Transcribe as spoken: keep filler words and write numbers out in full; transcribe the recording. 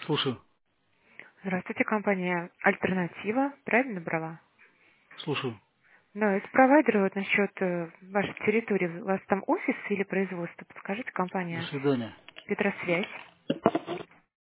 Слушаю. Здравствуйте, компания «Альтернатива». Правильно набрала? Слушаю. Да, это провайдер вот насчет э, вашей территории. У вас там офис или производство? Подскажите, До компания свидания. «Петросвязь».